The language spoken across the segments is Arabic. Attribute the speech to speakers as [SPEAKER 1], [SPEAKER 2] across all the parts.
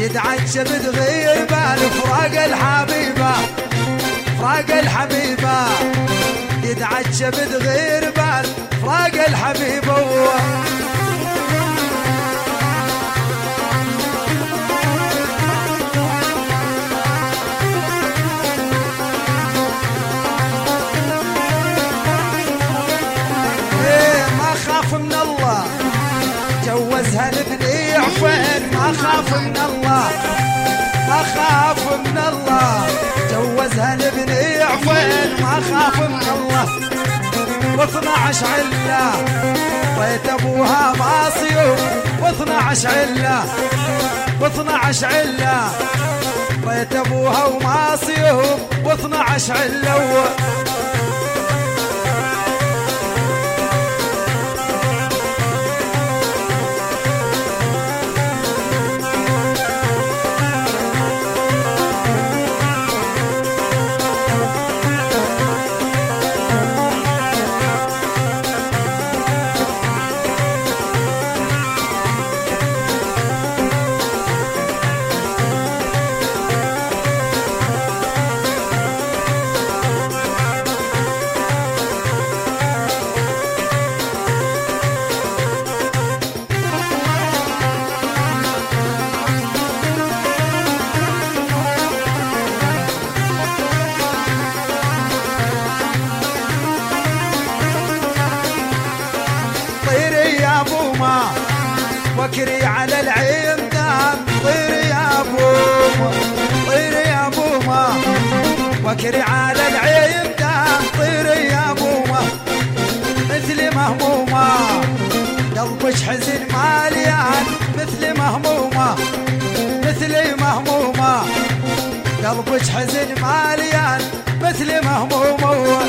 [SPEAKER 1] يتعجب تغير بال فراق الحبيبة فراق الحبيبة يتعجب تغير بال فراق الحبيبة ما خاف من الله جوزها لبني عفين ما خاف من الله ما خاف من الله جوزها لبني عفين ما خاف من الله و12 عله طيت ابوها ماصيوب و12 عله و12 عله طيت ابوها وماصيوب و12 عله وكري على العين دام طير يا بوما طير يا بوما وكري على العين دام طير يا بوما مثل مهمومة قلبك حزن ماليان مثل مهمومة مثل مهمومة قلبك حزن ماليان مثل مهمومة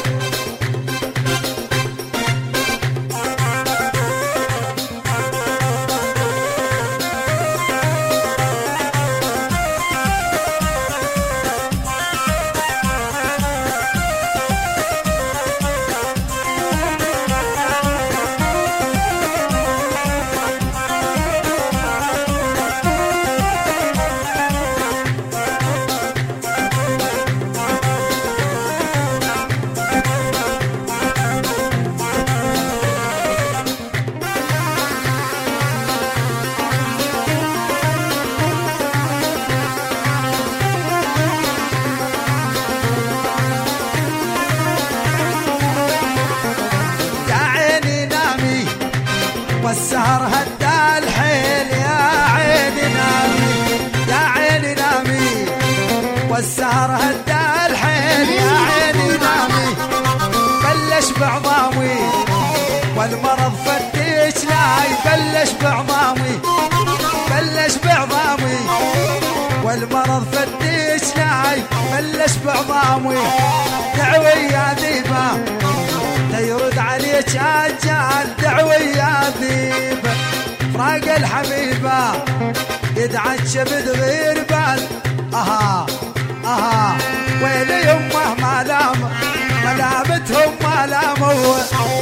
[SPEAKER 1] والسهر هدى الحيل يا عيني نامي يا عيني نامي والسهر هدى الحيل يا عيني نامي بلش بعظامي والمرض فتش لاي بلش بعظامي بلش بعظامي والمرض فتش لاي بلش بعظامي دعوي يا ذيبه يرد عليك عجال دعوي يا ذيبه فراق الحبيبه يتعجب تغير بال اها اها ويلي يمه ملامتهم ما لاموا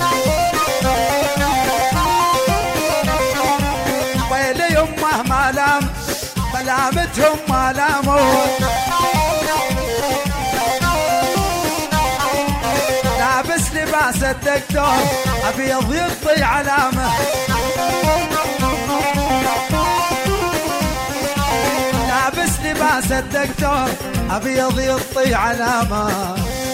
[SPEAKER 1] ويلي يمه ملامتهم ما لاموا لابس لباس الدكتور ابيض يغطي علامه لابس لباس الدكتور ابيض يغطي علامه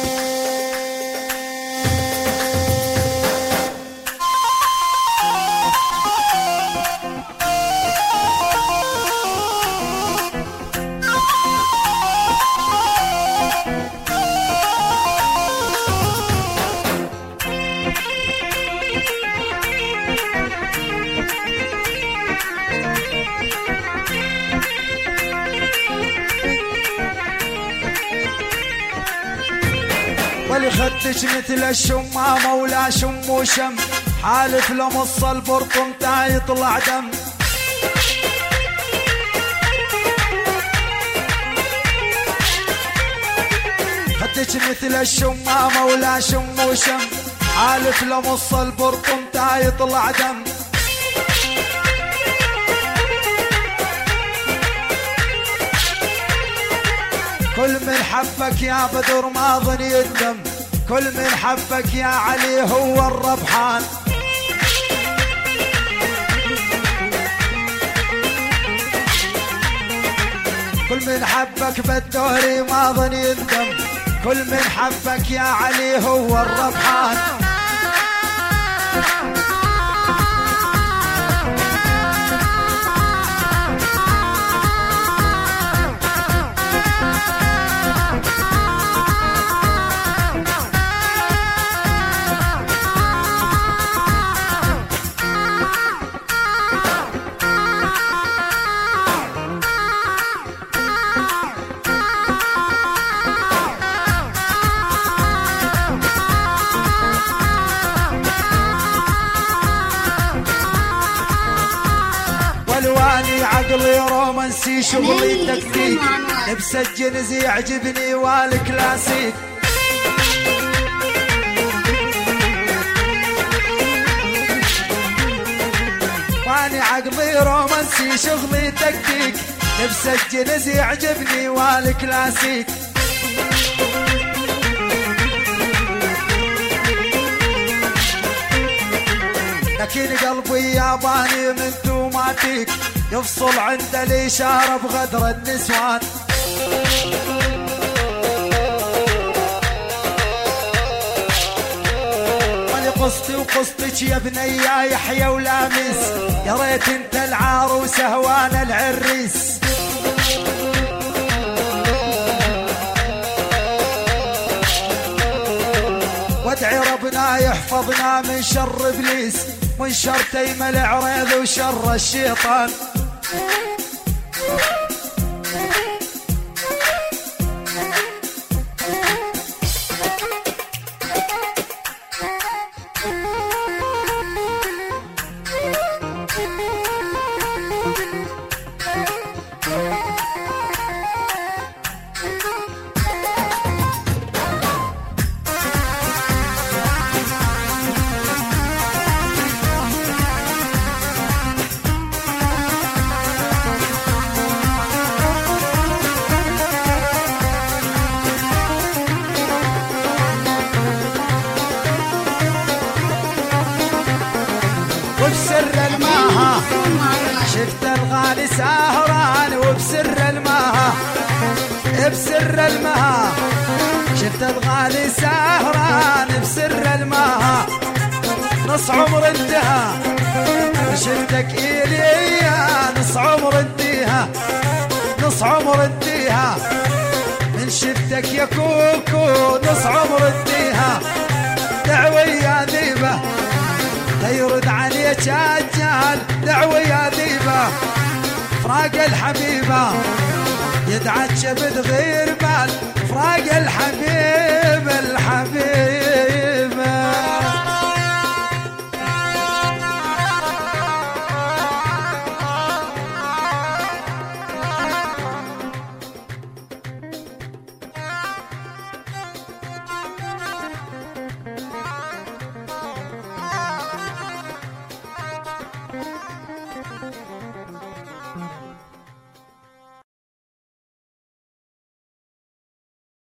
[SPEAKER 1] ولخدش مثل الشمامة ولا شم وشم حالف لمص البرطم تا يطلع دم خدش مثل الشمامة ولا شم وشم حالف لمص البرطم تا يطلع دم كل من حبك يا بدر ما ظن يندم، كل من حبك يا علي هو الربحان. كل من حبك بالدهري ما ظن يندم، كل من حبك يا علي هو الربحان. عقلي رومانسي شغلي تكتيك، لبس الجنز يعجبني والكلاسيك. واني عقلي رومانسي شغلي تكتيك، لبس الجنز يعجبني والكلاسيك. لكن قلبي ياباني من توماتيك، يفصل عند الإشارة بغدر النسوان. ماني قصتي وقصتك يا بني يا يحيى ولامس، يا ريت انت العروسة وانا العريس. وادعي ربنا يحفظنا من شر ابليس، من شر تيم العريض وشر الشيطان. وبسر الماها شفت الغالي سهران، وبسر الماها بسر الماها شفت الغالي سهران، بسر الماها نص عمر انتهى، شفتك إيليا نص عمر انتهى، نص عمر انتهى من شفتك يا كوكو، نص عمر انتهى. دعوة يا ذيبة يرد عليك اجال، دعوة يا ذيبة فراق الحبيبة يدعى كبد غير بال، فراق الحبيب الحبيب.